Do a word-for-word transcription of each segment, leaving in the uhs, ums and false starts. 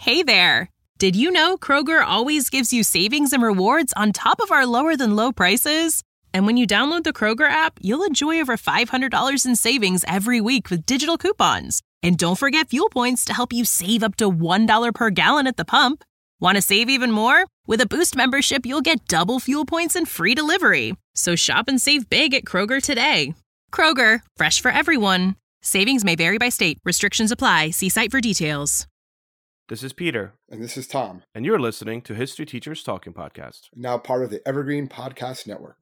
Hey there! Did you know Kroger always gives you savings and rewards on top of our lower-than-low prices? And when you download the Kroger app, you'll enjoy over five hundred dollars in savings every week with digital coupons. And don't forget fuel points to help you save up to one dollar per gallon at the pump. Want to save even more? With a Boost membership, you'll get double fuel points and free delivery. So shop and save big at Kroger today. Kroger, fresh for everyone. Savings may vary by state. Restrictions apply. See site for details. This is Peter. And this is Tom. And you're listening to History Teachers Talking Podcast. Now part of the Evergreen Podcast Network.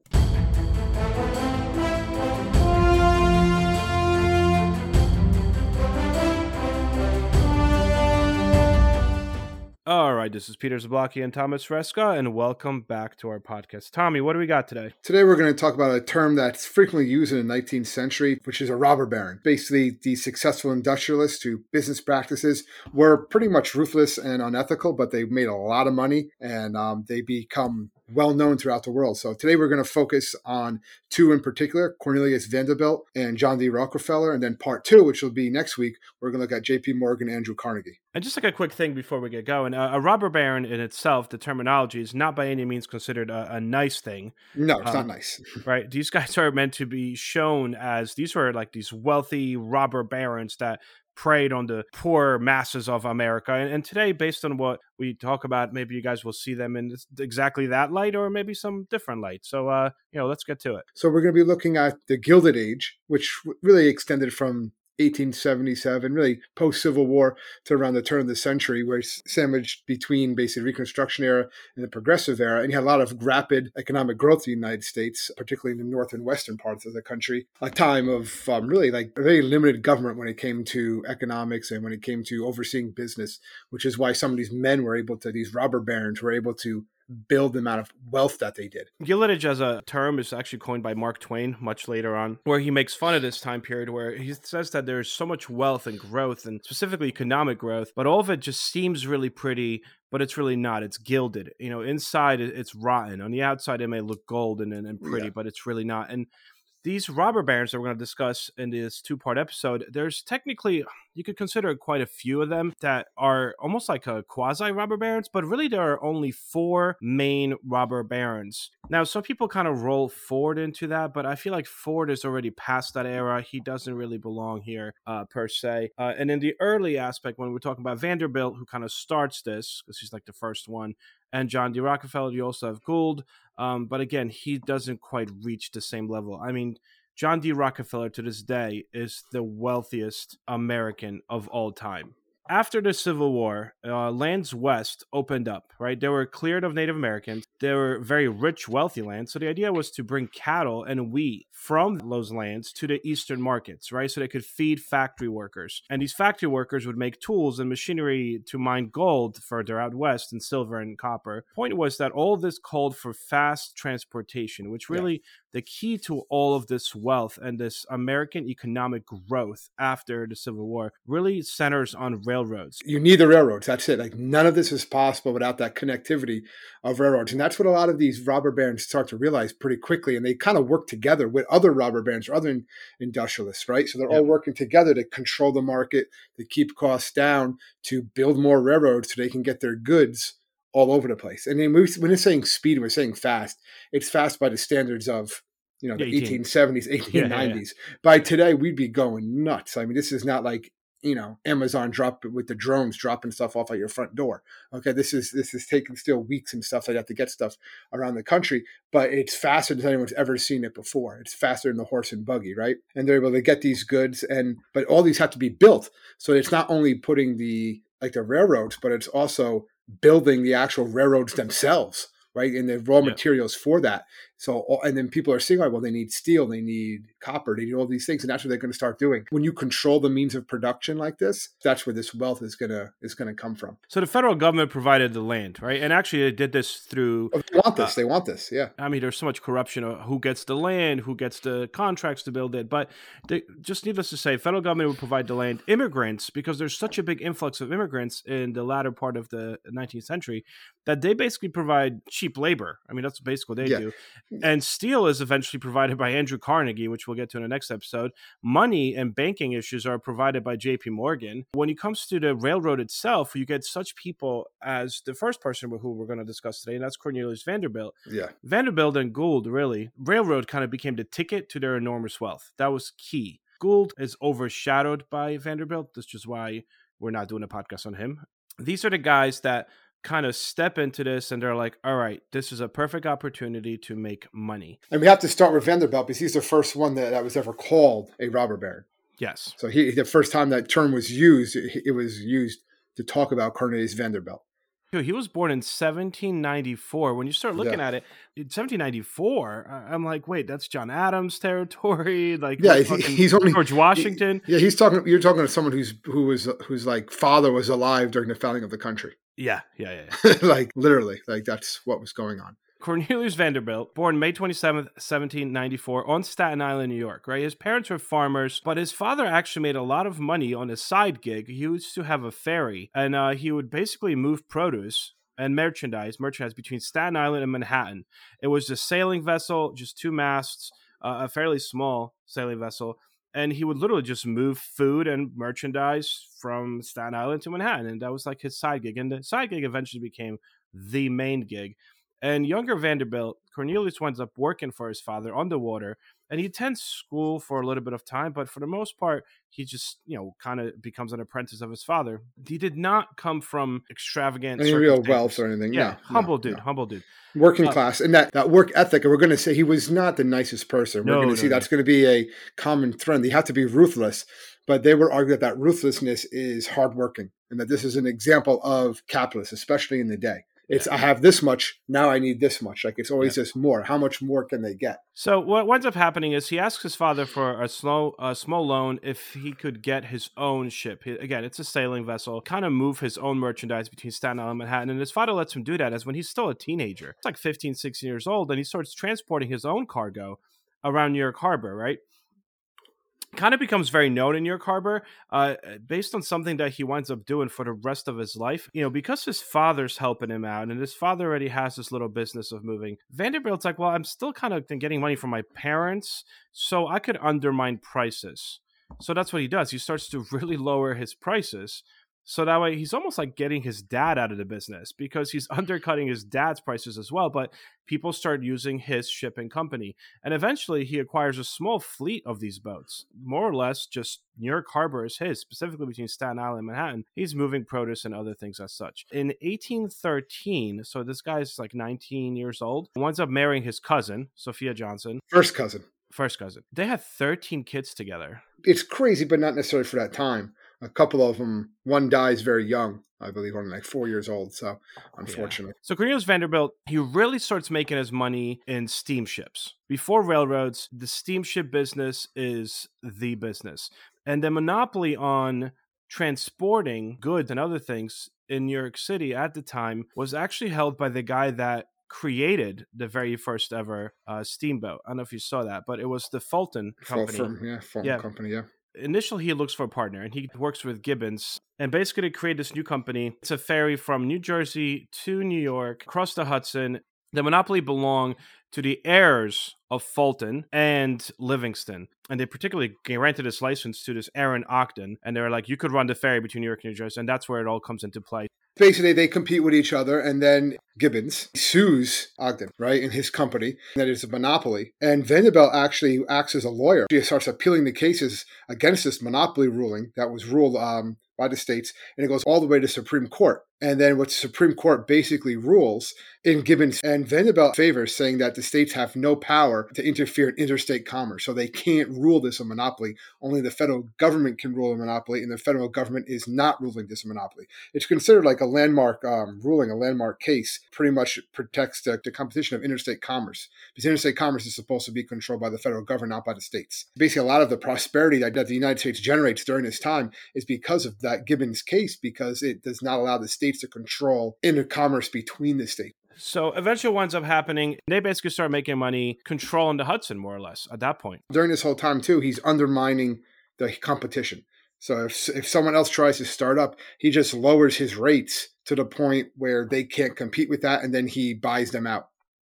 All right, this is Peter Zablocki and Thomas Reska, and welcome back to our podcast. Tommy, what do we got today? Today we're going to talk about a term that's frequently used in the nineteenth century, which is a robber baron. Basically, these successful industrialists whose business practices were pretty much ruthless and unethical, but they made a lot of money, and um, they become well known throughout the world. So today we're going to focus on two in particular, Cornelius Vanderbilt and John D. Rockefeller. And then part two, which will be next week, we're going to look at J P Morgan, Andrew Carnegie. And just like a quick thing before we get going, uh, a robber baron in itself, the terminology is not by any means considered a, a nice thing. No, it's um, not nice. Right? These guys are meant to be shown as, these were like these wealthy robber barons that preyed on the poor masses of America. And, and today, based on what we talk about, maybe you guys will see them in exactly that light or maybe some different light. So, uh, you know, let's get to it. So we're going to be looking at the Gilded Age, which really extended from eighteen seventy-seven, really post-Civil War to around the turn of the century, where it's sandwiched between basically Reconstruction era and the Progressive era. And you had a lot of rapid economic growth in the United States, particularly in the north and western parts of the country. A time of um, really like a very limited government when it came to economics and when it came to overseeing business, which is why some of these men were able to, these robber barons were able to build the amount of wealth that they did. Gilded Age as a term is actually coined by Mark Twain much later on, where he makes fun of this time period where he says that there's so much wealth and growth, and specifically economic growth, but all of it just seems really pretty, but it's really not. It's gilded. You know, inside it's rotten. On the outside, it may look golden and, and pretty, yeah. but it's really not. And these robber barons that we're going to discuss in this two-part episode, there's technically, you could consider quite a few of them that are almost like a quasi-robber barons, but really there are only four main robber barons. Now, some people kind of roll Ford into that, but I feel like Ford is already past that era. He doesn't really belong here, uh, per se. Uh, and in the early aspect, when we're talking about Vanderbilt, who kind of starts this, because he's like the first one, and John D. Rockefeller, you also have Gould. Um, but again, he doesn't quite reach the same level. I mean, John D. Rockefeller to this day is the wealthiest American of all time. After the Civil War, uh, lands west opened up, right? They were cleared of Native Americans. They were very rich, wealthy lands. So the idea was to bring cattle and wheat from those lands to the eastern markets, right? So they could feed factory workers. And these factory workers would make tools and machinery to mine gold further out west and silver and copper. Point was that all this called for fast transportation, which really yeah. the key to all of this wealth and this American economic growth after the Civil War really centers on railroads. You need the railroads. That's it. Like none of this is possible without that connectivity of railroads. And that's what a lot of these robber barons start to realize pretty quickly. And they kind of work together with other robber barons or other in- industrialists, right? So they're yep. all working together to control the market, to keep costs down, to build more railroads so they can get their goods all over the place. And then we, when we're saying speed, we're saying fast. It's fast by the standards of, you know, the eighteen. eighteen seventies, eighteen nineties. Yeah, yeah, yeah. By today, we'd be going nuts. I mean, this is not like, you know, Amazon drop with the drones dropping stuff off at your front door. Okay, this is this is taking still weeks and stuff like that to get stuff around the country, but it's faster than anyone's ever seen it before. It's faster than the horse and buggy, right? And they're able to get these goods, and but all these have to be built. So it's not only putting the like the railroads, but it's also building the actual railroads themselves, right? And the raw yeah. materials for that. So, and then people are seeing, like, well, they need steel, they need copper, they need all these things, and that's what they're going to start doing. When you control the means of production like this, that's where this wealth is going to is going to come from. So the federal government provided the land, right? And actually, they did this through. Oh, they want this. Uh, they want this. Yeah. I mean, there's so much corruption of who gets the land, who gets the contracts to build it, but they, just needless to say, federal government would provide the land. Immigrants, because there's such a big influx of immigrants in the latter part of the nineteenth century, that they basically provide cheap labor. I mean, that's basically what they yeah. do. And steel is eventually provided by Andrew Carnegie, which we'll get to in the next episode. Money and banking issues are provided by J P Morgan. When it comes to the railroad itself, you get such people as the first person who we're going to discuss today, and that's Cornelius Vanderbilt. Yeah. Vanderbilt and Gould, really, railroad kind of became the ticket to their enormous wealth. That was key. Gould is overshadowed by Vanderbilt. That's just why we're not doing a podcast on him. These are the guys that kind of step into this and they're like, all right, this is a perfect opportunity to make money. And we have to start with Vanderbilt because he's the first one that, that was ever called a robber baron. Yes. So he, the first time that term was used, it, it was used to talk about Cornelius Vanderbilt. He was born in seventeen ninety-four. When you start looking Yeah. at it, in seventeen ninety-four, I'm like, wait, that's John Adams territory. Like, Yeah, like he, he's only George Washington. He, yeah, he's talking. You're talking to someone who's who was who's like father was alive during the founding of the country. Yeah, yeah, yeah. yeah. Like literally, like that's what was going on. Cornelius Vanderbilt, born May twenty-seventh, seventeen ninety-four, on Staten Island, New York, right? His parents were farmers, but his father actually made a lot of money on his side gig. He used to have a ferry, and uh, he would basically move produce and merchandise, merchandise between Staten Island and Manhattan. It was a sailing vessel, just two masts, uh, a fairly small sailing vessel, and he would literally just move food and merchandise from Staten Island to Manhattan, and that was like his side gig. And the side gig eventually became the main gig. And younger Vanderbilt, Cornelius winds up working for his father on the water, and he attends school for a little bit of time, but for the most part, he just, you know, kind of becomes an apprentice of his father. He did not come from extravagant Any real wealth or anything. Yeah, no, humble no, dude, no. humble dude. Working Uh, class. And that, that work ethic, and we're going to say he was not the nicest person. We're No, going no, to see no. that's going to be a common trend. They have to be ruthless, but they would argue that that ruthlessness is hardworking and that this is an example of capitalists, especially in the day. It's, I have this much, now I need this much. Like it's always just more. How much more can they get? So what winds up happening is he asks his father for a slow, a small loan if he could get his own ship. He, again, it's a sailing vessel, kind of move his own merchandise between Staten Island and Manhattan. And his father lets him do that as when he's still a teenager. It's like fifteen, sixteen years old, and he starts transporting his own cargo around New York Harbor, right? Kind of becomes very known in New York Harbor uh, based on something that he winds up doing for the rest of his life. You know, because his father's helping him out and his father already has this little business of moving, Vanderbilt's like, well, I'm still kind of getting money from my parents, so I could undermine prices. So that's what he does. He starts to really lower his prices. So that way he's almost like getting his dad out of the business because he's undercutting his dad's prices as well. But people start using his shipping company. And eventually he acquires a small fleet of these boats. More or less just New York Harbor is his, specifically between Staten Island and Manhattan. He's moving produce and other things as such. In eighteen thirteen, so this guy's like nineteen years old, winds up marrying his cousin, Sophia Johnson. First cousin. First cousin. They had thirteen kids together. It's crazy, but not necessarily for that time. A couple of them, one dies very young, I believe, only like four years old. So, unfortunately. Yeah. So Cornelius Vanderbilt, he really starts making his money in steamships. Before railroads, the steamship business is the business. And the monopoly on transporting goods and other things in New York City at the time was actually held by the guy that created the very first ever uh, steamboat. I don't know if you saw that, but it was the Fulton Company. Fulton, yeah, Fulton Yeah. Company, yeah. Initially, he looks for a partner, and he works with Gibbons, and basically create this new company. It's a ferry from New Jersey to New York, across the Hudson. The monopoly belonged to the heirs of Fulton and Livingston, and they particularly granted this license to this Aaron Ogden, and they were like, you could run the ferry between New York and New Jersey, and that's where it all comes into play. Basically, they compete with each other, and then Gibbons sues Ogden, right, in his company. That is a monopoly. And Vanderbilt actually acts as a lawyer. He starts appealing the cases against this monopoly ruling that was ruled um, by the states, and it goes all the way to Supreme Court. And then what the Supreme Court basically rules in Gibbons and Vanderbilt favor, saying that the states have no power to interfere in interstate commerce. So they can't rule this a monopoly. Only the federal government can rule a monopoly, and the federal government is not ruling this a monopoly. It's considered like a landmark um, ruling, a landmark case, pretty much protects the, the competition of interstate commerce. Because interstate commerce is supposed to be controlled by the federal government, not by the states. Basically, a lot of the prosperity that, that the United States generates during this time is because of that Gibbons case, because it does not allow the states to control intercommerce between the states. So eventually what ends up happening, they basically start making money controlling the Hudson, more or less, at that point. During this whole time, too, he's undermining the competition. So if, if someone else tries to start up, he just lowers his rates to the point where they can't compete with that, and then he buys them out.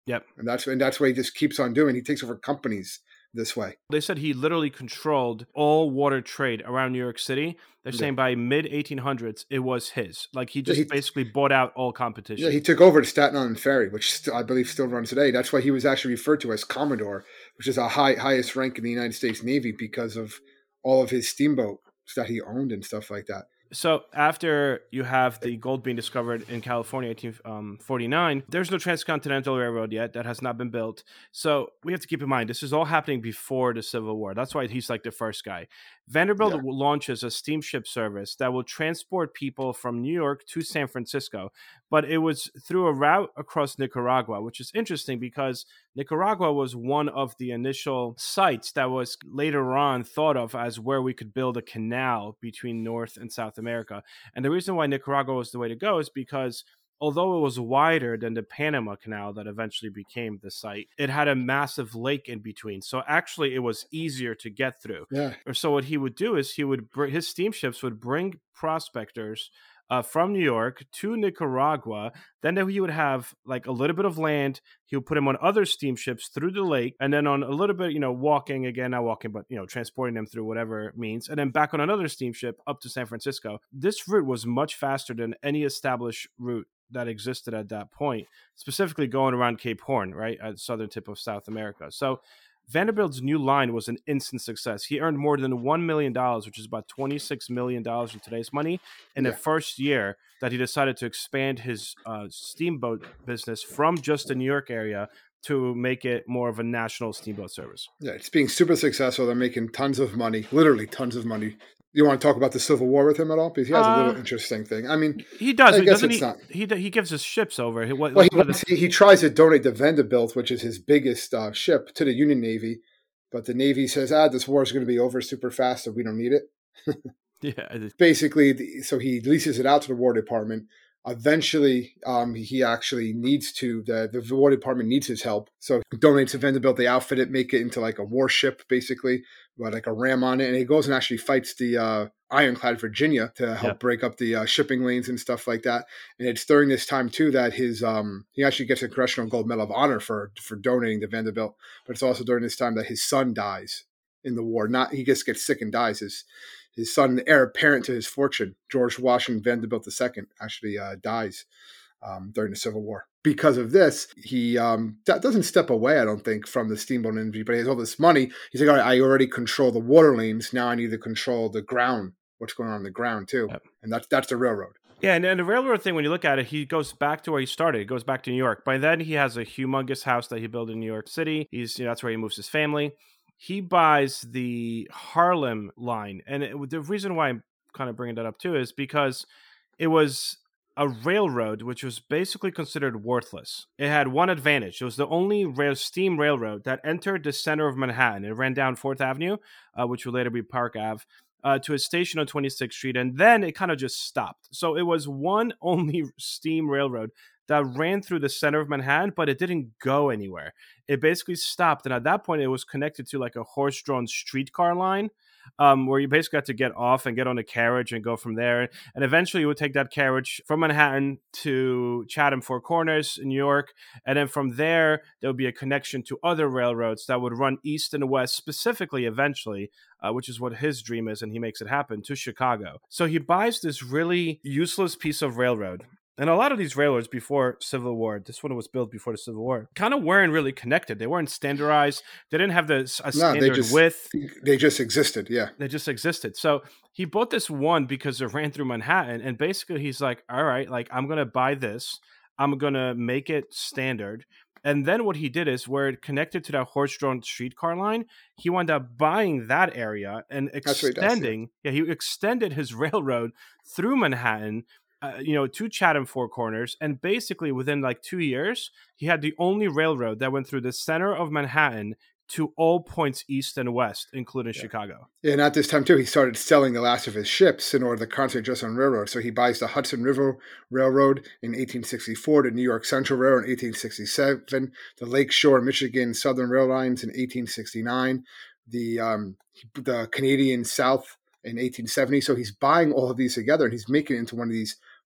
Yep. And that's and that's what he just keeps on doing. He takes over companies this way. They said he literally controlled all water trade around New York City. They're Yeah. saying by mid eighteen hundreds, it was his. Like he just he- basically bought out all competition. Yeah, he took over the Staten Island Ferry, which st- I believe still runs today. That's why he was actually referred to as Commodore, which is a high highest rank in the United States Navy because of all of his steamboats that he owned and stuff like that. So after you have the gold being discovered in California, eighteen forty-nine, there's no transcontinental railroad yet. That has not been built. So we have to keep in mind, this is all happening before the Civil War. That's why he's like the first guy. Vanderbilt Yeah. launches a steamship service that will transport people from New York to San Francisco. But it was through a route across Nicaragua, which is interesting because Nicaragua was one of the initial sites that was later on thought of as where we could build a canal between North and South America. And the reason why Nicaragua was the way to go is because although it was wider than the Panama Canal that eventually became the site, it had a massive lake in between. So actually it was easier to get through. Yeah. So what he would do is he would br- his steamships would bring prospectors Uh, from New York to Nicaragua. Then he would have like a little bit of land. He would put him on other steamships through the lake, and then on a little bit, you know, walking again, not walking, but you know, transporting them through whatever means, and then back on another steamship up to San Francisco. This route was much faster than any established route that existed at that point, specifically going around Cape Horn, right, at the southern tip of South America. So Vanderbilt's new line was an instant success. He earned more than one million dollars, which is about twenty-six million dollars in today's money, in Yeah. the first year that he decided to expand his uh, steamboat business from just the New York area to make it more of a national steamboat service. Yeah, it's being super successful. They're making tons of money, literally tons of money. You want to talk about the Civil War with him at all? Because he has a little Uh, interesting thing. I mean, He does. I He guess doesn't it's he, not. he he gives his ships over. He, what, Well, he, one of wants- the- he, he tries to donate the Vanderbilt, which is his biggest uh, ship, to the Union Navy. But the Navy says, ah, this war is going to be over super fast, so we don't need it. yeah, it- Basically, the, so he leases it out to the War Department. Eventually, um, he actually needs to, the, the War Department needs his help. So he donates to Vanderbilt, they outfit it, make it into like a warship, basically, with like a ram on it. And he goes and actually fights the uh, ironclad Virginia to help Yep. break up the uh, shipping lanes and stuff like that. And it's during this time, too, that his um, he actually gets a Congressional Gold Medal of Honor for, for donating to Vanderbilt. But it's also during this time that his son dies in the war. Not He just gets sick and dies. His His son, the heir apparent to his fortune, George Washington Vanderbilt the Second, actually uh, dies um, during the Civil War. Because of this, he um, that doesn't step away, I don't think, from the steamboat industry, but he has all this money. He's like, all right, I already control the water lanes. Now I need to control the ground, what's going on on the ground, too. Yep. And that's that's the railroad. Yeah, and, and the railroad thing, when you look at it, he goes back to where he started. He goes back to New York. By then, he has a humongous house that he built in New York City. He's you know, that's where he moves his family. He buys the Harlem line. And it, the reason why I'm kind of bringing that up, too, is because it was a railroad which was basically considered worthless. It had one advantage. It was the only rail, steam railroad that entered the center of Manhattan. It ran down Fourth Avenue, uh, which would later be Park Avenue. Uh, to a station on twenty-sixth Street, and then it kind of just stopped. So it was one only steam railroad that ran through the center of Manhattan, but it didn't go anywhere. It basically stopped, and at that point, it was connected to like a horse-drawn streetcar line, um, where you basically had to get off and get on a carriage and go from there. And eventually, you would take that carriage from Manhattan to Chatham Four Corners in New York, and then from there, there would be a connection to other railroads that would run east and west, specifically eventually, Uh, which is what his dream is, and he makes it happen, to Chicago. So he buys this really useless piece of railroad. And a lot of these railroads before Civil War, this one was built before the Civil War, kind of weren't really connected. They weren't standardized. They didn't have the, a No, standard they just width. they just existed, yeah. They just existed. So he bought this one because it ran through Manhattan. And basically he's like, all right, like I'm going to buy this. I'm going to make it standard. And then what he did is where it connected to that horse-drawn streetcar line, he wound up buying that area and That's what he does, yeah. extending. Yeah, he extended his railroad through Manhattan, uh, you know, to Chatham Four Corners, and basically within like two years, he had the only railroad that went through the center of Manhattan to all points east and west, including Yeah. Chicago. Yeah, and at this time, too, he started selling the last of his ships in order to concentrate just on railroad. So he buys the Hudson River Railroad in eighteen sixty-four, the New York Central Railroad in eighteen sixty-seven, the Lake Shore, Michigan Southern Rail Lines in eighteen sixty-nine, the um, the Canadian South in eighteen seventy. So he's buying all of these together, and he's making it into one of these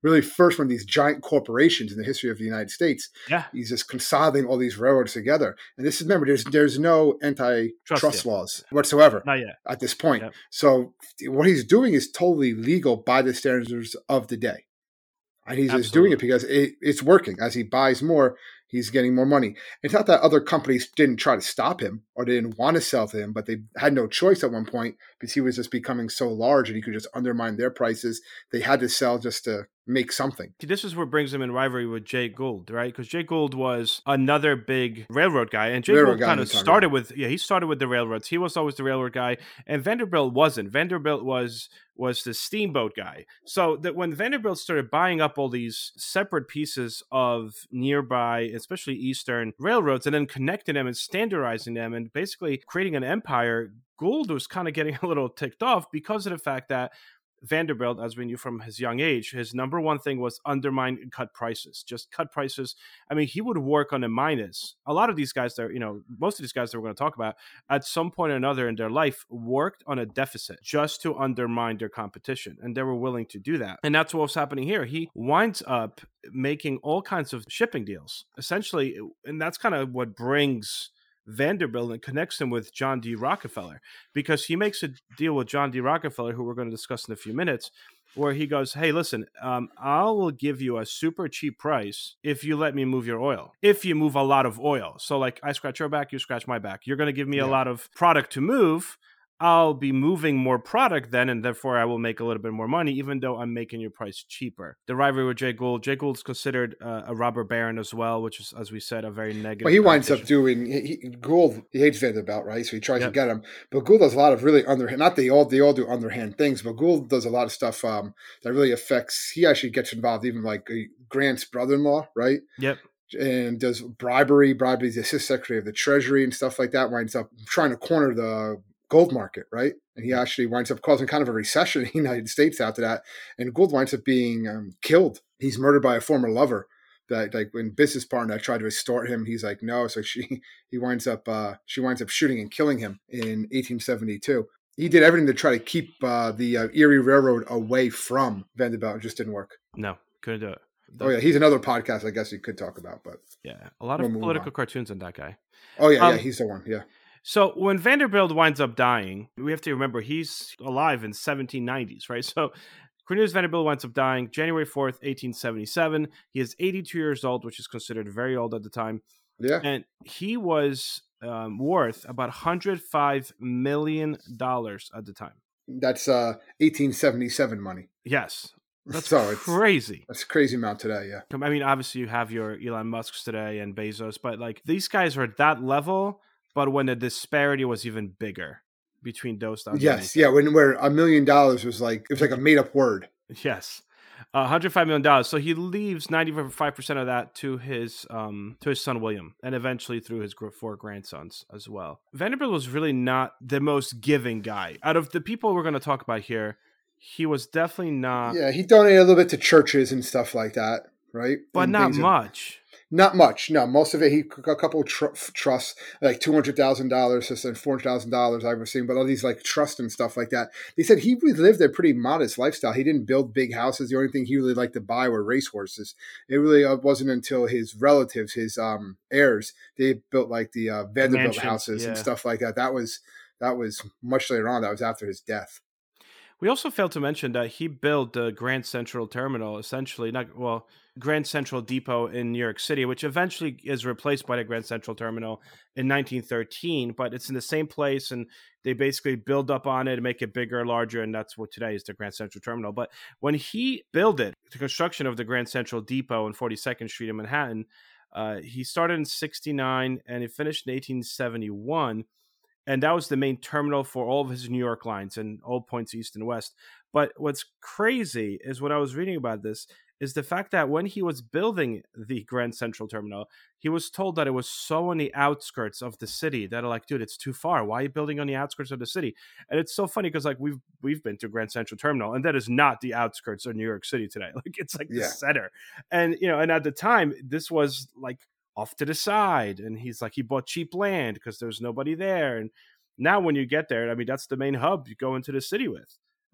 really first one of these giant corporations in the history of the United States. Yeah. He's just consolidating all these railroads together. And this is, remember, there's there's no antitrust laws whatsoever Not yet. at this point. Yep. So what he's doing is totally legal by the standards of the day. And he's just doing it because it, it's working. As he buys more, he's getting more money. It's not that other companies didn't try to stop him or they didn't want to sell to him, but they had no choice at one point because he was just becoming so large and he could just undermine their prices. They had to sell just to make something. This is what brings him in rivalry with Jay Gould, right? Because Jay Gould was another big railroad guy, and Jay railroad Gould kind of started with yeah, he started with the railroads. He was always the railroad guy, and Vanderbilt wasn't. Vanderbilt was was the steamboat guy. So that when Vanderbilt started buying up all these separate pieces of nearby, especially Eastern railroads, and then connecting them and standardizing them, and basically creating an empire, Gould was kind of getting a little ticked off because of the fact that Vanderbilt, as we knew from his young age, his number one thing was undermine and cut prices. Just cut prices. I mean, he would work on a minus. A lot of these guys that, you know, most of these guys that we're going to talk about, at some point or another in their life, worked on a deficit just to undermine their competition. And they were willing to do that. And that's what was happening here. He winds up making all kinds of shipping deals, essentially. And that's kind of what brings Vanderbilt and connects him with John D. Rockefeller, because he makes a deal with John D. Rockefeller, who we're going to discuss in a few minutes, where he goes, hey, listen, um, I will give you a super cheap price if you let me move your oil, if you move a lot of oil. So like I scratch your back, you scratch my back. You're going to give me yeah. a lot of product to move. I'll be moving more product then, and therefore I will make a little bit more money, even though I'm making your price cheaper. The rivalry with Jay Gould. Jay Gould's considered uh, a robber baron as well, which is, as we said, a very negative. Well, he winds up doing he, he, Gould. He hates Vanderbilt, right? So he tries yep. to get him, but Gould does a lot of really underhand. Not they all they all do underhand things, but Gould does a lot of stuff um, that really affects. He actually gets involved, even like Grant's brother-in-law, right? Yep. And does bribery, bribery the assistant secretary of the Treasury and stuff like that. Winds up trying to corner the gold market, right? And he actually winds up causing kind of a recession in the United States after that. And Gould winds up being um, killed. He's murdered by a former lover. That like when business partner tried to extort him, he's like, no. So she he winds up uh, she winds up shooting and killing him in eighteen seventy-two. He did everything to try to keep uh, the uh, Erie Railroad away from Vanderbilt. It just didn't work. No, couldn't do it. Oh yeah, he's another podcast I guess you could talk about, but yeah, a lot of we'll political cartoons in that guy. Oh yeah, um, yeah, he's the one. Yeah. So when Vanderbilt winds up dying, we have to remember he's alive in seventeen nineties, right? So Cornelius Vanderbilt winds up dying January fourth, eighteen seventy-seven. He is eighty-two years old, which is considered very old at the time. Yeah. And he was um, worth about one hundred five million dollars at the time. That's uh, eighteen seventy-seven money. Yes. That's so crazy. That's a crazy amount today, yeah. I mean, obviously you have your Elon Musks today and Bezos, but like these guys are at that level, but when the disparity was even bigger between those. Yes, yeah, when where a million dollars was like, it was like a made up word. Yes. Uh, one hundred five million dollars. So he leaves ninety-five percent of that to his um, to his son, William, and eventually through his four grandsons as well. Vanderbilt was really not the most giving guy. Out of the people we're going to talk about here, he was definitely not. Yeah, he donated a little bit to churches and stuff like that, right? But and not much. Of, not much. No, most of it, he got a couple of tr- trusts, like two hundred thousand dollars, and four hundred thousand dollars I was seeing, but all these like trusts and stuff like that. They said he lived a pretty modest lifestyle. He didn't build big houses. The only thing he really liked to buy were racehorses. It really uh, wasn't until his relatives, his um, heirs, they built like the uh, Vanderbilt Mansions, houses yeah. and stuff like that. That was that was much later on. That was after his death. We also failed to mention that he built the Grand Central Terminal, essentially, not well, Grand Central Depot in New York City, which eventually is replaced by the Grand Central Terminal in nineteen thirteen, but it's in the same place, and they basically build up on it and make it bigger, larger, and that's what today is the Grand Central Terminal. But when he built it, the construction of the Grand Central Depot on forty-second Street in Manhattan, uh, he started in sixty-nine, and he finished in eighteen seventy-one. And that was the main terminal for all of his New York lines and all points east and west. But what's crazy is when I was reading about this is the fact that when he was building the Grand Central Terminal, he was told that it was so on the outskirts of the city that are like, dude, it's too far. Why are you building on the outskirts of the city? And it's so funny because like we've we've been to Grand Central Terminal, and that is not the outskirts of New York City today. Like it's like yeah. the center. And you know, and at the time, this was like off to the side, and he's like he bought cheap land because there's nobody there. And now when you get there, I mean that's the main hub you go into the city with.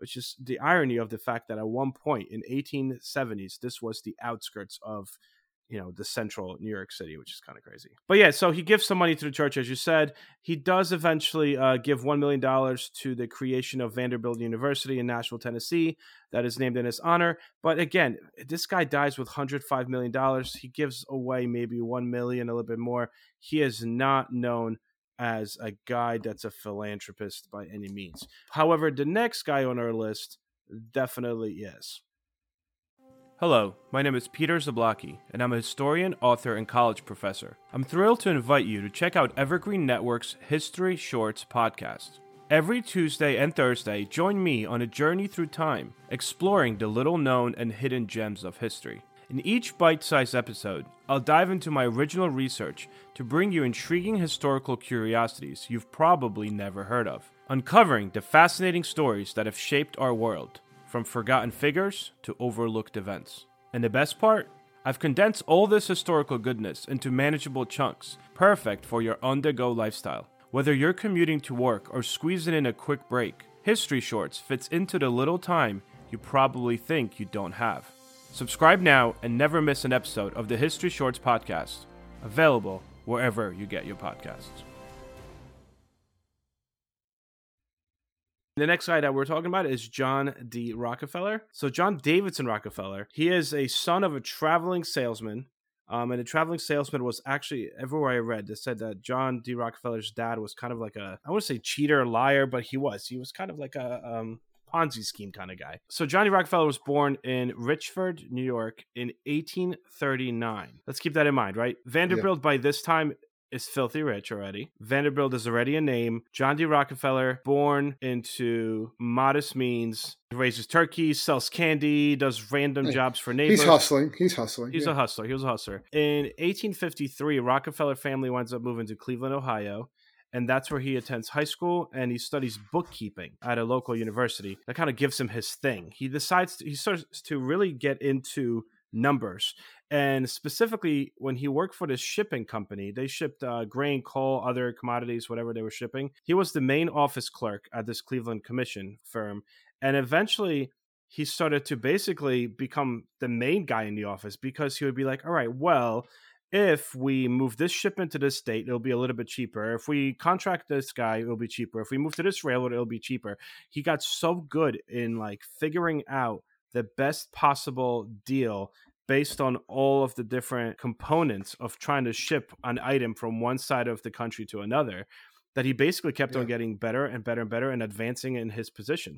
which is the irony of the fact that at one point in eighteen seventies, this was the outskirts of, you know, the central New York City, which is kind of crazy. But yeah, so he gives some money to the church, as you said. He does eventually uh, give one million dollars to the creation of Vanderbilt University in Nashville, Tennessee, that is named in his honor. But again, this guy dies with one hundred five million dollars. He gives away maybe one million dollars, a little bit more. He is not known as a guy that's a philanthropist by any means. However, the next guy on our list definitely is. Hello, my name is Peter Zablocki, and I'm a historian, author, and college professor. I'm thrilled to invite you to check out Evergreen Network's History Shorts podcast. Every Tuesday and Thursday, join me on a journey through time, exploring the little-known and hidden gems of history. In each bite-sized episode, I'll dive into my original research to bring you intriguing historical curiosities you've probably never heard of, uncovering the fascinating stories that have shaped our world, from forgotten figures to overlooked events. And the best part? I've condensed all this historical goodness into manageable chunks, perfect for your on-the-go lifestyle. Whether you're commuting to work or squeezing in a quick break, History Shorts fits into the little time you probably think you don't have. Subscribe now and never miss an episode of the History Shorts podcast, available wherever you get your podcasts. The next guy that we're talking about is John D. Rockefeller. So John Davidson Rockefeller, he is a son of a traveling salesman. Um, and the traveling salesman was actually, everywhere I read, they said that John D. Rockefeller's dad was kind of like a, I wouldn't say cheater, liar, but he was. He was kind of like a um, Ponzi scheme kind of guy. So Johnny Rockefeller was born in Richford, New York in eighteen thirty-nine. Let's keep that in mind, right? Vanderbilt yeah. by this time is filthy rich already. Vanderbilt is already a name. John D. Rockefeller, born into modest means, raises turkeys, sells candy, does random hey, jobs for neighbors. He's hustling. He's hustling. He's yeah. a hustler. He was a hustler. In eighteen fifty-three, Rockefeller family winds up moving to Cleveland, Ohio. And that's where he attends high school, and he studies bookkeeping at a local university. That kind of gives him his thing. He decides to, he starts to really get into numbers. And specifically, when he worked for this shipping company, they shipped uh, grain, coal, other commodities, whatever they were shipping. He was the main office clerk at this Cleveland commission firm. And eventually, he started to basically become the main guy in the office, because he would be like, all right, well, if we move this shipment to this state, it'll be a little bit cheaper. If we contract this guy, it'll be cheaper. If we move to this railroad, it'll be cheaper. He got so good in like figuring out the best possible deal based on all of the different components of trying to ship an item from one side of the country to another, that he basically kept yeah. on getting better and better and better and advancing in his position.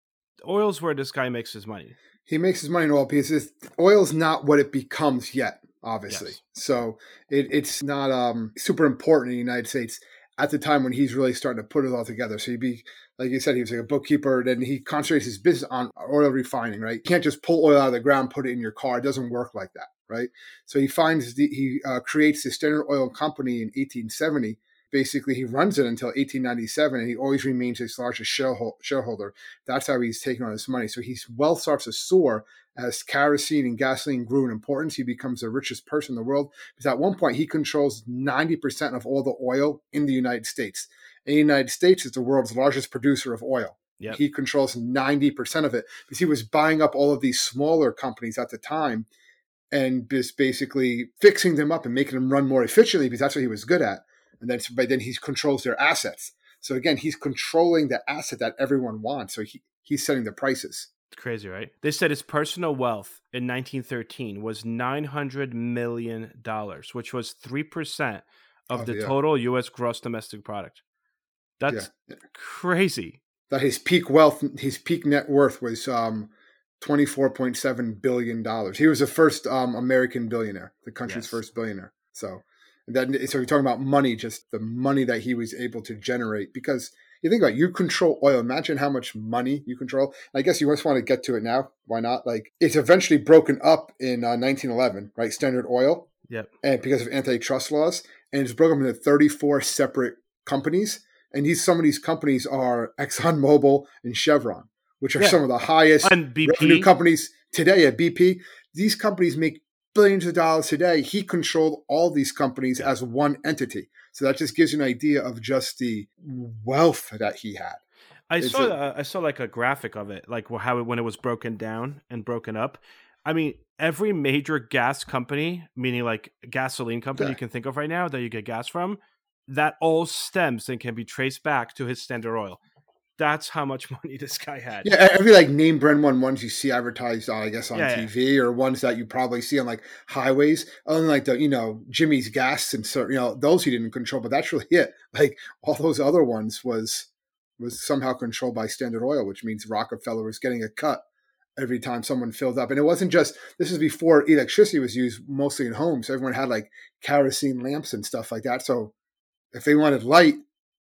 Oil's where this guy makes his money. He makes his money in oil because oil's not what it becomes yet, obviously. Yes. So it, it's not um, super important in the United States at the time when he's really starting to put it all together. So he'd be, like you said, he was like a bookkeeper, then he concentrates his business on oil refining, right? You can't just pull oil out of the ground, put it in your car. It doesn't work like that, right? So he finds, the, he uh, creates the Standard Oil Company in eighteen seventy. Basically, he runs it until eighteen ninety-seven, and he always remains his largest shareholder. That's how he's taking on his money. So his wealth starts to soar as kerosene and gasoline grew in importance. He becomes the richest person in the world, because at one point he controls ninety percent of all the oil in the United States. And the United States is the world's largest producer of oil. Yep. He controls ninety percent of it because he was buying up all of these smaller companies at the time and just basically fixing them up and making them run more efficiently, because that's what he was good at. And then, but then he controls their assets. So again, he's controlling the asset that everyone wants. So he, he's setting the prices. It's crazy, right? They said his personal wealth in nineteen thirteen was nine hundred million dollars, which was three percent of oh, the yeah. total U S gross domestic product. That's yeah. crazy. That his peak wealth, his peak net worth was um, twenty-four point seven billion dollars. He was the first um, American billionaire, the country's yes. first billionaire. So that, so we're talking about money, just the money that he was able to generate. Because you think about it, you control oil. Imagine how much money you control. I guess you just want to get to it now. Why not? Like, it's eventually broken up in uh, nineteen eleven, right? Standard Oil. Yep. And because of antitrust laws, and it's broken up into thirty-four separate companies. And these some of these companies are ExxonMobil and Chevron, which are yeah. some of the highest revenue companies today at B P. These companies make billions of dollars today. He controlled all these companies yeah. as one entity. So that just gives you an idea of just the wealth that he had. I It's saw a, uh, I saw like a graphic of it, like how it, when it was broken down and broken up. I mean, every major gas company, meaning like gasoline company yeah. you can think of right now that you get gas from, that all stems and can be traced back to his Standard Oil. That's how much money this guy had. Yeah, every like name brand one ones you see advertised on, I guess, on Yeah, yeah. T V, or ones that you probably see on like highways. Unlike the, you know, Jimmy's Gas and so, you know, those he didn't control, but that's really it. Like all those other ones was was somehow controlled by Standard Oil, which means Rockefeller was getting a cut every time someone filled up. And it wasn't just, this is before electricity was used mostly in homes. So everyone had like kerosene lamps and stuff like that. So if they wanted light,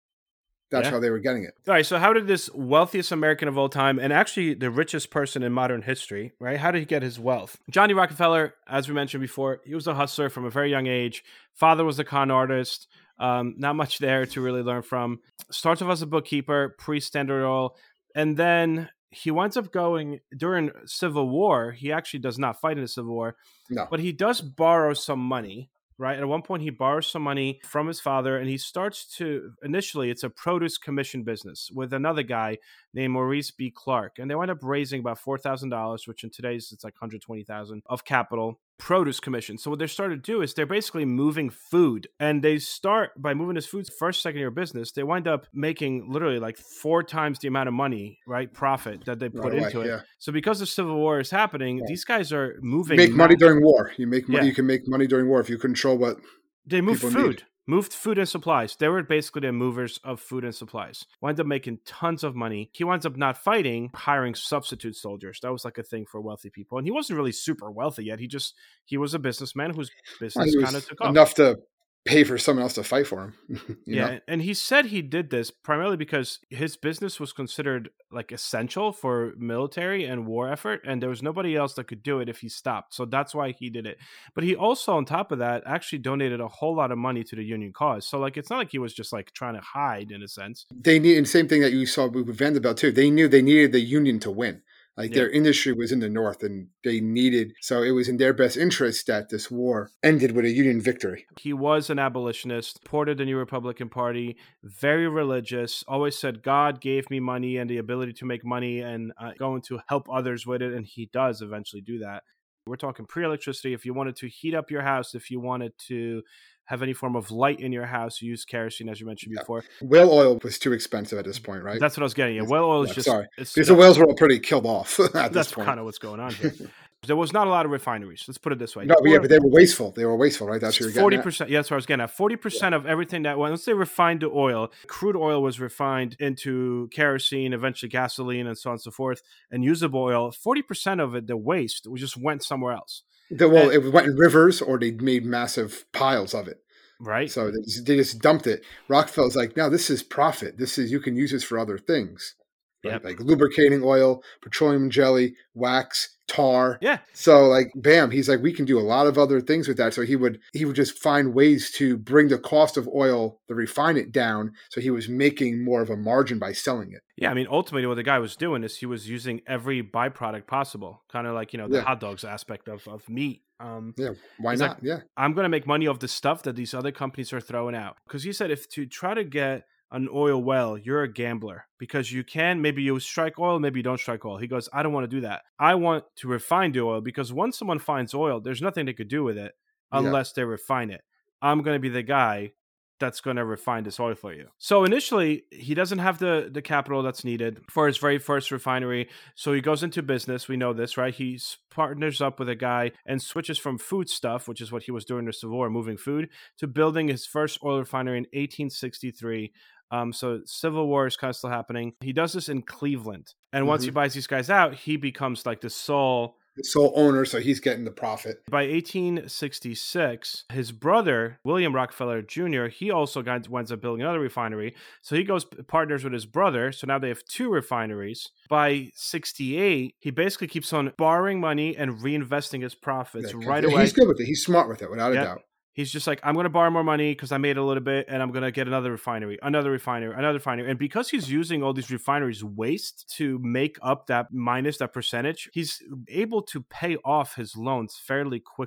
that's Yeah. how they were getting it. All right, so how did this wealthiest American of all time, and actually the richest person in modern history, right? How did he get his wealth? Johnny Rockefeller, as we mentioned before, he was a hustler from a very young age. Father was a con artist. Um, not much there to really learn from. Starts off as a bookkeeper, pre-Standard Oil, and then he winds up going during Civil War. He actually does not fight in the Civil War, No. but he does borrow some money. Right. At one point, he borrows some money from his father, and he starts to initially, it's a produce commission business with another guy named Maurice B. Clark. And they wind up raising about four thousand dollars, which in today's it's like one hundred twenty thousand dollars of capital. Produce commission. So what they're starting to do is they're basically moving food, and they start by moving this food first, second year business. They wind up making literally like four times the amount of money, right? Profit that they put Right away, into it. yeah. So because the Civil War is happening, Yeah. these guys are moving. Make money ma- during war. You make money. Yeah. You can make money during war if you control what They moved people food, need. moved food and supplies. They were basically the movers of food and supplies. Wound up making tons of money. He winds up not fighting, hiring substitute soldiers. That was like a thing for wealthy people. And he wasn't really super wealthy yet. He just, he was a businessman whose Well, business he kind of was took off. enough to pay for someone else to fight for him. you Yeah, know? and he said he did this primarily because his business was considered like essential for military and war effort, and there was nobody else that could do it if he stopped. So that's why he did it. But he also, on top of that, actually donated a whole lot of money to the Union cause. So like, it's not like he was just like trying to hide in a sense. They need, and same thing that you saw with Vanderbilt too. They knew they needed the Union to win. Like Yeah. their industry was in the North, and they needed, so it was in their best interest that this war ended with a Union victory. He was an abolitionist, supported the New Republican Party, very religious, always said, God gave me money and the ability to make money, and I'm going to help others with it. And he does eventually do that. We're talking pre-electricity. If you wanted to heat up your house, if you wanted to have any form of light in your house, you use kerosene, as you mentioned Yeah. before. Whale oil was too expensive at this point, right? That's what I was getting at. Whale oil is Yeah, just... sorry. It's, Because the whales were all pretty killed off at this that's point. kind of what's going on here. There was not a lot of refineries. Let's put it this way. No, but yeah, but they were wasteful. They were wasteful, right? That's what you're getting Forty at. percent. Yeah, that's what I was getting at. Forty percent of everything that once they refined the oil, crude oil was refined into kerosene, eventually gasoline, and so on and so forth, and usable oil. Forty percent of it, the waste, we just went somewhere else. The, well, And- it went in rivers, or they made massive piles of it. Right. So they just, they just dumped it. Rockefeller's like, no, this is profit. This is, you can use this for other things. Right? Yep. Like lubricating oil, petroleum jelly, wax, tar. Yeah. So like, bam, he's like, we can do a lot of other things with that. So he would, he would just find ways to bring the cost of oil, to refine it down. So he was making more of a margin by selling it. Yeah, I mean, ultimately, what the guy was doing is he was using every byproduct possible, kind of like, you know, the Yeah. hot dogs aspect of, of meat. Um, Yeah. Why He's not? like, yeah. I'm going to make money off the stuff that these other companies are throwing out. Because he said if to try to get an oil well, you're a gambler because you can, maybe you strike oil, maybe you don't strike oil. He goes, I don't want to do that. I want to refine the oil because once someone finds oil, there's nothing they could do with it unless they refine it. I'm going to be the guy that's going to refine this oil for you. So initially, he doesn't have the, the capital that's needed for his very first refinery. So he goes into business. We know this, right? He partners up with a guy and switches from food stuff, which is what he was doing in the Civil War, moving food, to building his first oil refinery in eighteen sixty-three. Um, so Civil War is kind of still happening. He does this in Cleveland. And once Mhm. he buys these guys out, he becomes like the sole... The sole owner, so he's getting the profit. By eighteen sixty-six, his brother, William Rockefeller Junior, he also got, winds up building another refinery. So he goes partners with his brother. So now they have two refineries. By sixty-eight, he basically keeps on borrowing money and reinvesting his profits Yeah, right he's away. good with it. He's smart with it, without a Yep. doubt. He's just like, I'm going to borrow more money because I made a little bit and I'm going to get another refinery, another refinery, another refinery. And because he's using all these refineries waste to make up that minus that percentage, he's able to pay off his loans fairly quickly.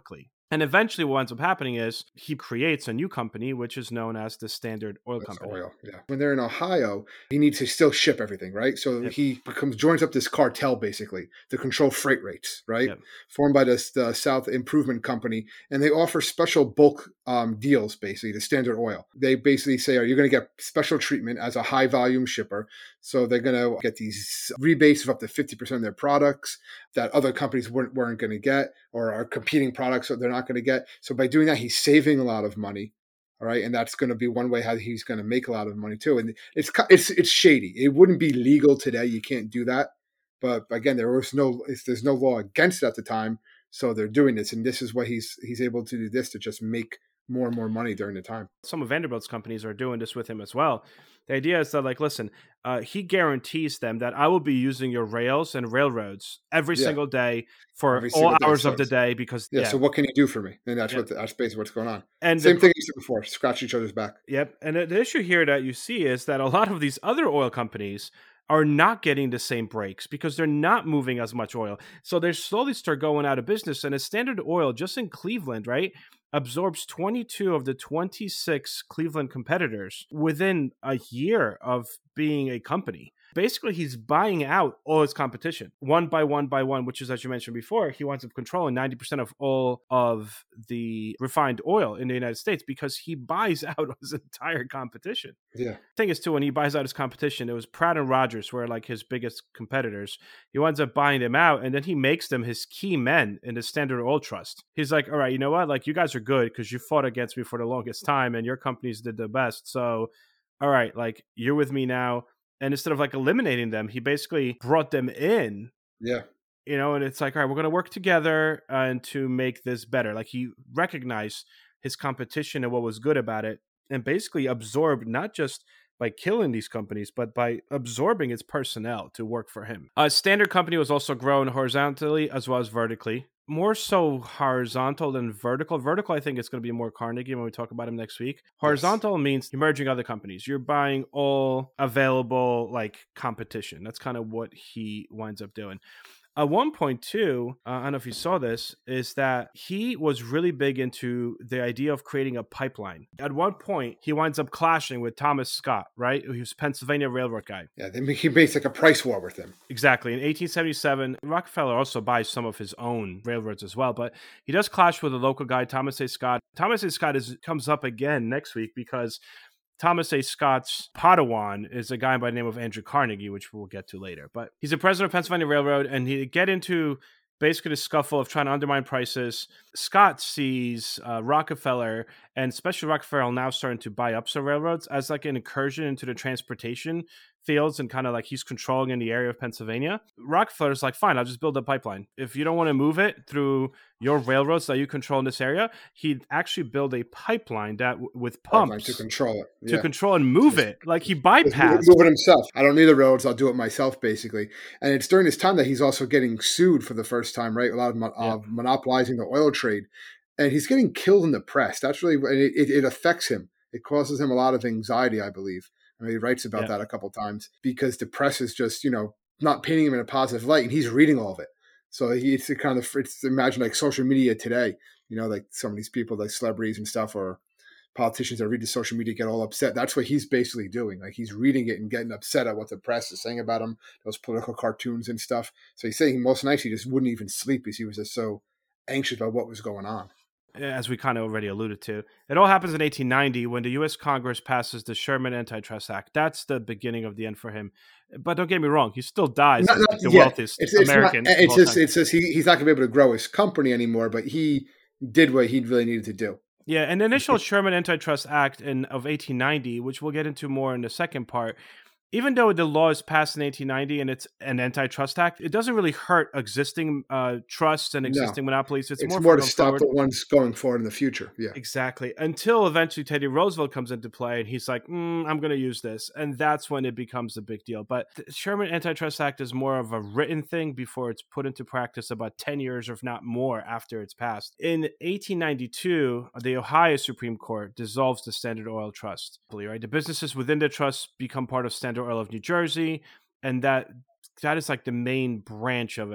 And eventually what ends up happening is he creates a new company, which is known as the Standard Oil That's Company. oil, yeah. When they're in Ohio, he needs to still ship everything, right? So Yep. he becomes joins up this cartel basically to control freight rates, right? Yep. Formed by this the South Improvement Company, and they offer special bulk um, deals, basically to Standard Oil. They basically say, "Are you going to get special treatment as a high volume shipper?" So they're going to get these rebates of up to fifty percent of their products that other companies weren't weren't going to get, or are competing products that they're not going to get. So by doing that, he's saving a lot of money. All right, and that's going to be one way how he's going to make a lot of money too. And it's it's it's shady. It wouldn't be legal today. You can't do that. But again, there was no there's no law against it at the time, so they're doing this, and this is what he's he's able to do this to just make more and more money during the time. Some of Vanderbilt's companies are doing this with him as well. The idea is that, like, listen, uh, he guarantees them that I will be using your rails and railroads every Yeah. single day for Every all single day, hours so of the it's- day because Yeah, yeah. So what can you do for me? And that's Yeah. what the, that's basically what's going on. And Same the- thing as before. Scratch each other's back. Yep. And the issue here that you see is that a lot of these other oil companies are not getting the same breaks because they're not moving as much oil. So they slowly start going out of business. And a Standard Oil, just in Cleveland, right, absorbs twenty-two of the twenty-six Cleveland competitors within a year of being a company. Basically, he's buying out all his competition one by one by one, which is, as you mentioned before, he winds up controlling ninety percent of all of the refined oil in the United States because he buys out his entire competition. Yeah. Thing is, too, when he buys out his competition, it was Pratt and Rogers were like his biggest competitors. He winds up buying them out, and then he makes them his key men in the Standard Oil Trust. He's like, all right, you know what? Like, you guys are good because you fought against me for the longest time, and your companies did the best. So, all right, like, you're with me now. And instead of like eliminating them, he basically brought them in. Yeah. You know, and it's like, all right, we're going to work together uh, and to make this better. Like, he recognized his competition and what was good about it, and basically absorbed not just by killing these companies, but by absorbing its personnel to work for him. Uh, Standard Company was also grown horizontally as well as vertically. More so horizontal than vertical. Vertical, I think it's going to be more Carnegie when we talk about him next week. Horizontal yes. means you're merging other companies. You're buying all available like competition. That's kind of what he winds up doing. At one point, too, uh, I don't know if you saw this, is that he was really big into the idea of creating a pipeline. At one point, he winds up clashing with Thomas Scott, right? He was a Pennsylvania Railroad guy. Yeah, they make, he makes like a price war with him. Exactly. In eighteen seventy-seven, Rockefeller also buys some of his own railroads as well, but he does clash with a local guy, Thomas A. Scott. Thomas A. Scott is comes up again next week because Thomas A. Scott's Padawan is a guy by the name of Andrew Carnegie, which we'll get to later. But he's the president of Pennsylvania Railroad, and he get into basically the scuffle of trying to undermine prices. Scott sees uh, Rockefeller, and especially Rockefeller now starting to buy up some railroads as like an incursion into the transportation fields and kind of like he's controlling in the area of Pennsylvania. Rockefeller's like, fine, I'll just build a pipeline. If you don't want to move it through your railroads that you control in this area, he'd actually build a pipeline that w- with pumps pipeline to control it. to Yeah. control and move it. Like he bypassed. Move it himself. I don't need the roads. I'll do it myself, basically. And it's during this time that he's also getting sued for the first time, right? A lot of mon- Yeah. uh, monopolizing the oil trade. And he's getting killed in the press. That's really, and it, it, it affects him. It causes him a lot of anxiety, I believe. I mean, he writes about Yeah. that a couple times because the press is just, you know, not painting him in a positive light, and he's reading all of it. So he, it's kind of, it's imagine like social media today, you know, like some of these people, like celebrities and stuff, or politicians that read the social media get all upset. That's what he's basically doing. Like he's reading it and getting upset at what the press is saying about him, those political cartoons and stuff. So he's saying most nights he just wouldn't even sleep because he was just so anxious about what was going on. As we kind of already alluded to. It all happens in eighteen ninety when the U S Congress passes the Sherman Antitrust Act. That's the beginning of the end for him. But don't get me wrong, he still dies Not- as not like the yet. wealthiest It's, it's American. Not, of it's all just, time. it's just he, he's not going to be able to grow his company anymore, but he did what he really needed to do. Yeah, and the initial Sherman Antitrust Act in of eighteen ninety, which we'll get into more in the second part, even though the law is passed in eighteen ninety and it's an antitrust act, it doesn't really hurt existing uh, trusts and existing monopolies. It's, It's, more, more, for to going stop forward. the ones going forward in the future. Yeah. Exactly. Until eventually Teddy Roosevelt comes into play and he's like, mm, I'm going to use this. And that's when it becomes a big deal. But the Sherman Antitrust Act is more of a written thing before it's put into practice about ten years, if not more, after it's passed. In eighteen ninety-two, the Ohio Supreme Court dissolves the Standard Oil Trust. Right? The businesses within the trust become part of Standard Oil of New Jersey. And that that is like the main branch of it.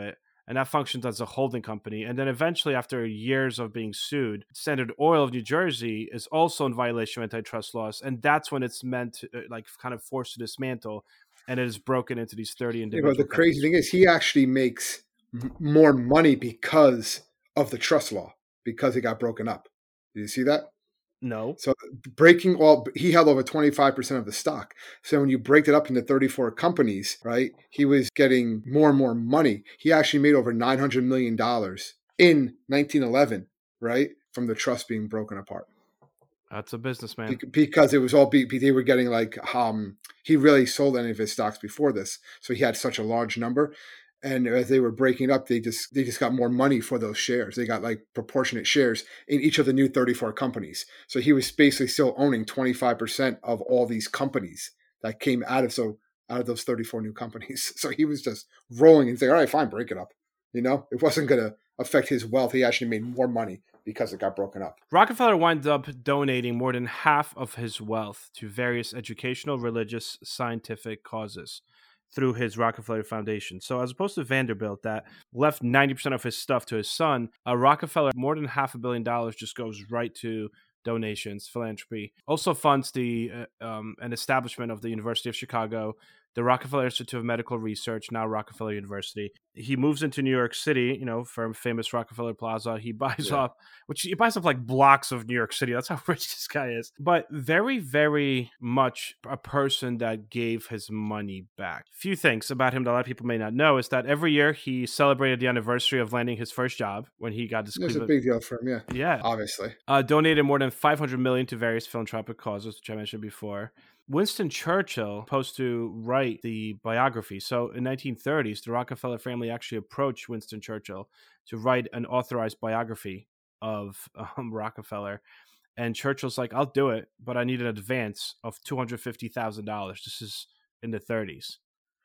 and that functions as a holding company. And then eventually, after years of being sued, Standard Oil of New Jersey is also in violation of antitrust laws, and that's when it's meant to, like, kind of forced to dismantle, and it is broken into these thirty individual. Yeah, but the crazy thing is, he actually makes m- more money because of the trust law, because it got broken up. Did you see that? No. So breaking all, he held over twenty-five percent of the stock. So when you break it up into thirty-four companies, right, he was getting more and more money. He actually made over nine hundred million dollars in nineteen eleven, right, from the trust being broken apart. That's a businessman. Be- because it was all, be- they were getting like, um, he really sold any of his stocks before this. So he had such a large number. And as they were breaking up, they just they just got more money for those shares. They got like proportionate shares in each of the new thirty-four companies. So he was basically still owning twenty-five percent of all these companies that came out of so out of those thirty-four new companies. So he was just rolling and saying, all right, fine, break it up. You know, it wasn't going to affect his wealth. He actually made more money because it got broken up. Rockefeller wound up donating more than half of his wealth to various educational, religious, scientific causes through his Rockefeller Foundation. So as opposed to Vanderbilt that left ninety percent of his stuff to his son, uh, Rockefeller, more than half a billion dollars just goes right to donations, philanthropy. Also funds the uh, um, an establishment of the University of Chicago, the Rockefeller Institute of Medical Research, now Rockefeller University. He moves into New York City, you know, from famous Rockefeller Plaza. He buys Yeah. up, which he buys up like blocks of New York City. That's how rich this guy is. But very, very much a person that gave his money back. Few things about him that a lot of people may not know is that every year he celebrated the anniversary of landing his first job when he got his It was a Cleveland- big deal for him, yeah. Yeah. Obviously. Uh, donated more than five hundred million dollars to various philanthropic causes, which I mentioned before. Winston Churchill supposed to write the biography. So in nineteen thirties, the Rockefeller family actually approached Winston Churchill to write an authorized biography of um, Rockefeller. And Churchill's like, I'll do it, but I need an advance of two hundred fifty thousand dollars. This is in the thirties.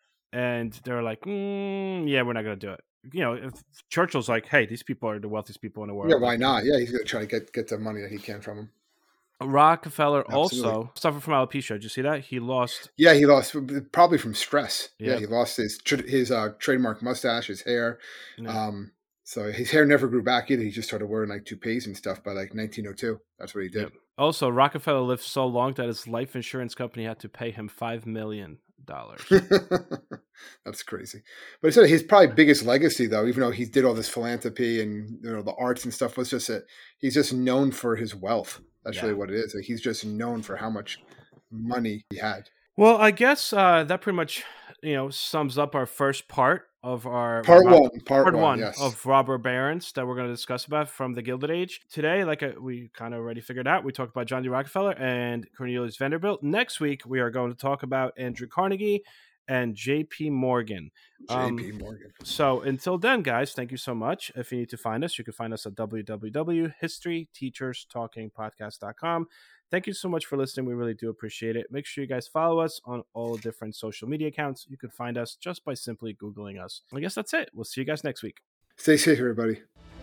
And they're like, mm, yeah, we're not going to do it. You know, if Churchill's like, hey, these people are the wealthiest people in the world. Yeah, why not? Yeah, he's going to try to get, get the money that he can from him. Rockefeller Absolutely. also suffered from alopecia. Did you see that? He lost. Yeah, he lost probably from stress. Yeah. Yeah, he lost his his uh, trademark mustache, his hair. Yeah. Um, so his hair never grew back either. He just started wearing like toupees and stuff by like nineteen oh two. That's what he did. Yep. Also, Rockefeller lived so long that his life insurance company had to pay him five million dollars. That's crazy. But he said his probably biggest legacy, though, even though he did all this philanthropy and you know the arts and stuff, was just that he's just known for his wealth. That's Yeah. really what it is. Like, he's just known for how much money he had. Well, I guess uh, that pretty much, you know, sums up our first part of our Part Rob- one. Part, part one, one yes. of robber barons that we're going to discuss about from the Gilded Age. Today, like I, we kind of already figured out, we talked about John D. Rockefeller and Cornelius Vanderbilt. Next week, we are going to talk about Andrew Carnegie and J P. Morgan. J P. Morgan. So until then, guys, thank you so much. If you need to find us, you can find us at w w w dot history teachers talking podcast dot com. Thank you so much for listening. We really do appreciate it. Make sure you guys follow us on all different social media accounts. You can find us just by simply Googling us. I guess that's it. We'll see you guys next week. Stay safe, everybody.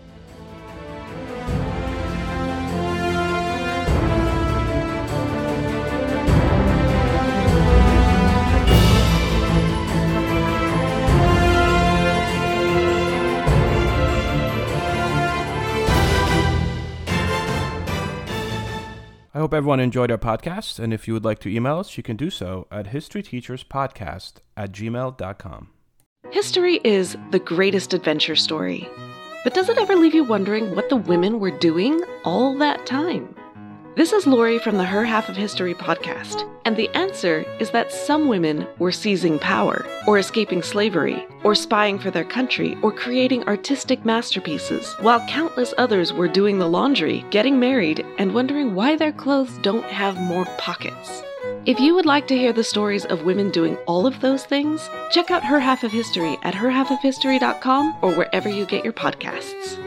I hope everyone enjoyed our podcast, and if you would like to email us, you can do so at historyteacherspodcast at gmail dot com. History is the greatest adventure story. But does it ever leave you wondering what the women were doing all that time? This is Lori from the Her Half of History podcast, and the answer is that some women were seizing power, or escaping slavery, or spying for their country, or creating artistic masterpieces, while countless others were doing the laundry, getting married, and wondering why their clothes don't have more pockets. If you would like to hear the stories of women doing all of those things, check out Her Half of History at her half of history dot com or wherever you get your podcasts.